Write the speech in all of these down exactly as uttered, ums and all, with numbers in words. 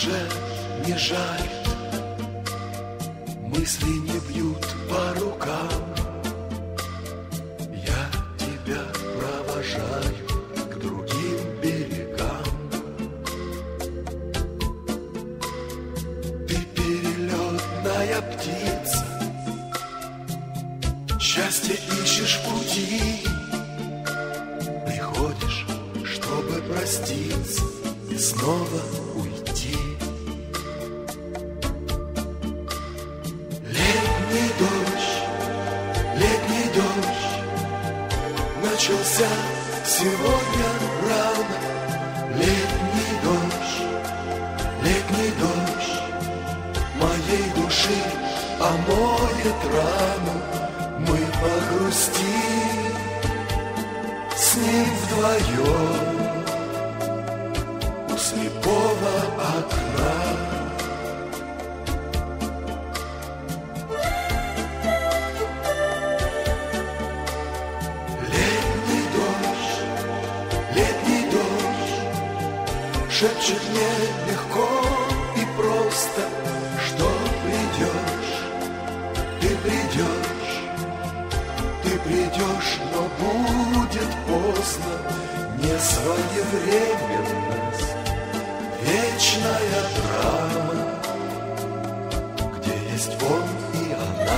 уже не жаль, мысли не бьют по рукам. Я тебя провожаю к другим берегам. Ты перелетная птица, счастье ищешь пути. Приходишь, чтобы проститься и снова уйти. Летний дождь, летний дождь начался сегодня рано. Летний дождь, летний дождь моей души омоет рану. Мы погрустим с ним вдвоем у слепого окна. Летний дождь, летний дождь шепчет мне легко и просто, что придешь, ты придешь, ты придешь, но будет поздно. Несвоевременность, вечная драма, где есть он и она.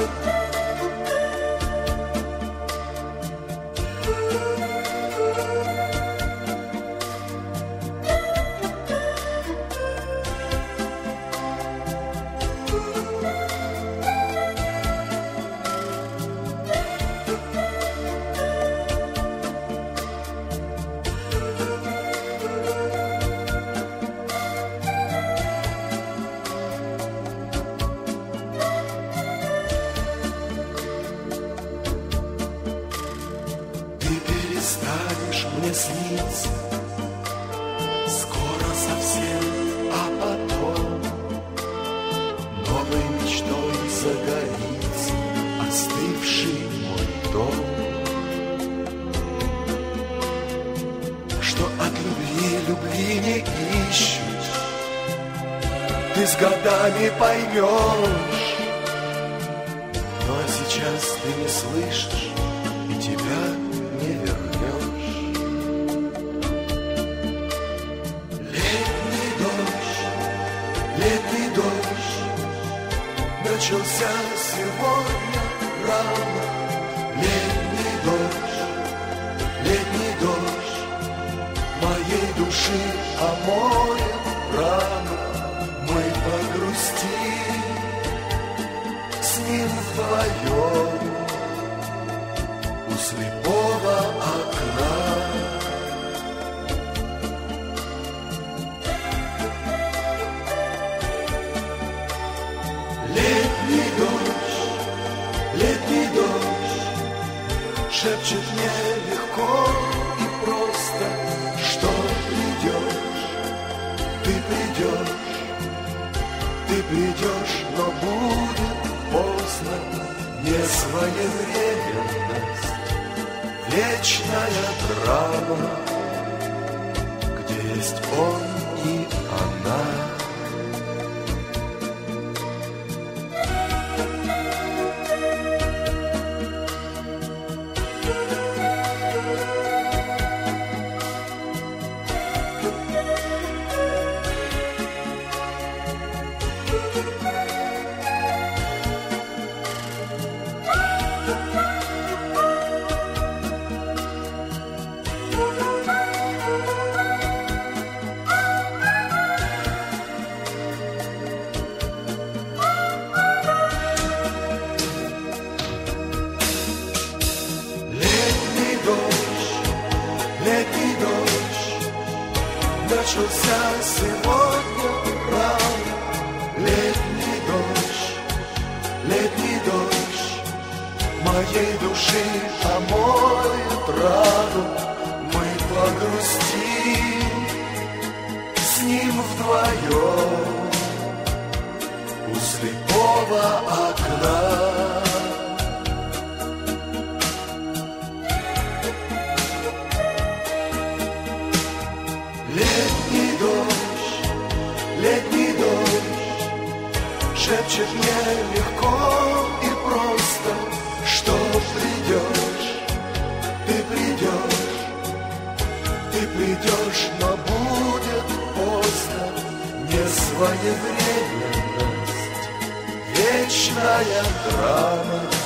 Станешь мне сниться скоро совсем, а потом новой мечтой загорится остывший мой дом. Что от любви любви не ищут, ты с годами поймешь. Ну а сейчас ты не слышишь, и тебя не вернешь. Летний дождь, летний дождь начался сегодня рано. Летний дождь, летний дождь моей души омоет рану. Мы погрустим с ним вдвоем у слепого окна. Летний дождь, летний дождь шепчет мне легко и просто, что придешь, ты придешь, ты придешь, но будет поздно. Несвоевременность, вечная драма, где есть он и она. Летний дождь начался сегодня рано. Летний дождь, летний дождь моей души омоет рану. Мы погрустим с ним вдвоем у слепого окна. Летний шепчет мне легко и просто, что придешь, ты придешь, ты придешь, но будет поздно, не своевременность, вечная драма.